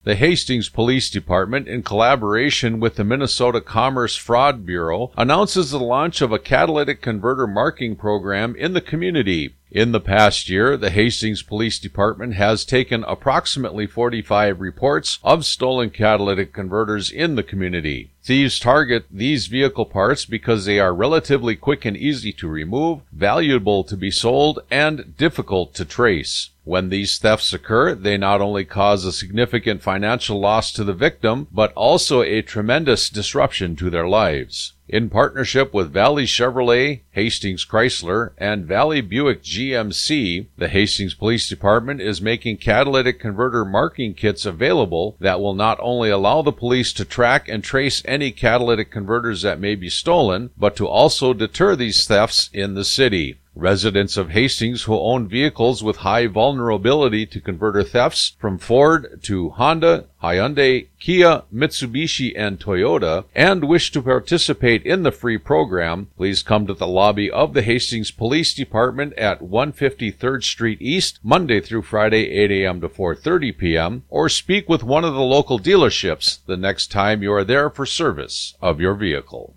The Hastings Police Department, in collaboration with the Minnesota Commerce Fraud Bureau, announces the launch of a catalytic converter marking program in the community. In the past year, the Hastings Police Department has taken approximately 45 reports of stolen catalytic converters in the community. Thieves target these vehicle parts because they are relatively quick and easy to remove, valuable to be sold, and difficult to trace. When these thefts occur, they not only cause a significant financial loss to the victim, but also a tremendous disruption to their lives. In partnership with Valley Chevrolet, Hastings Chrysler, and Valley Buick GMC, the Hastings Police Department is making catalytic converter marking kits available that will not only allow the police to track and trace any catalytic converters that may be stolen, but to also deter these thefts in the city. Residents of Hastings who own vehicles with high vulnerability to converter thefts, from Ford to Honda, Hyundai, Kia, Mitsubishi, and Toyota, and wish to participate in the free program, please come to the lobby of the Hastings Police Department at 150 3rd Street East, Monday through Friday, 8 a.m. to 4:30 p.m., or speak with one of the local dealerships the next time you are there for service of your vehicle.